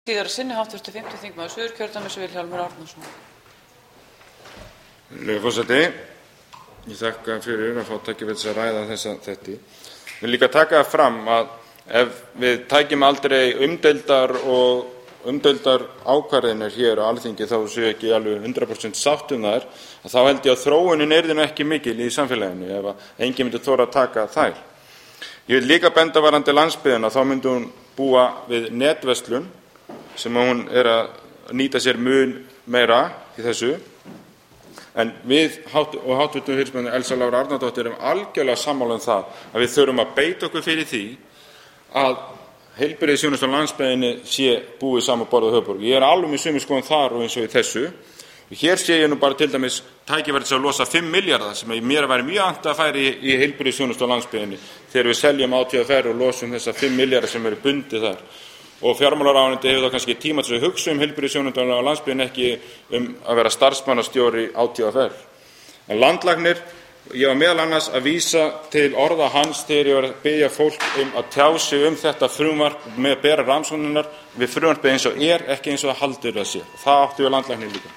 Síðara sinni háttvirtur 5. þingmaður Suðurkjördæmis Vilhjálmur Árnason. Forseti, ég þakka fyrir að fá tækifæri til að ræða þetta. Ég vil líka taka það fram að ef við tækjum aldrei umdeildar ákvarðanir hér á Alþingi þá séu ekki alveg 100% sátt þær, þá held ég að þróunin yrði nú ekki mikil í samfélaginu ef að enginn myndi þora að taka þær. Ég vil líka benda varðandi landsbyggðina, þá myndi hún búa við netverslun sem hún að nýta sér mun meira í þessu. En við og háttvirtur fyrirspyrjandi Elsa Lára Arnardóttir erum algjörlega sammála það að við þurfum að beita okkur fyrir því að heilbrigðisþjónusta á landsbyggðinni sé búið saman borð á höfuðborg. Ég alveg með sömu skoðun þar og eins og í þessu. Og hér sé ég nú bara til dæmis tækifæri til að losa 5 milljarða sem mér væri mjög annt að færa í heilbrigðisþjónustu á landsbyggðinni þegar við seljum ÁTVR og losum þessa 5 milljarða sem eru bundið þar. Og fjármálaráðuneytið hefur þá kannski tíma til að hugsa heilbrigðisþjónustu á landsbyggðinni, ekki að vera starfsmannastjóri ÁTVR. En landlæknir, ég var meðal annars að vísa til orða hans þegar ég var að biðja fólk að tjá sig þetta frumvarp með bera rannsóknirnar við frumvarpið eins og ekki eins og það haldur að sé. Það átti við landlæknir líka.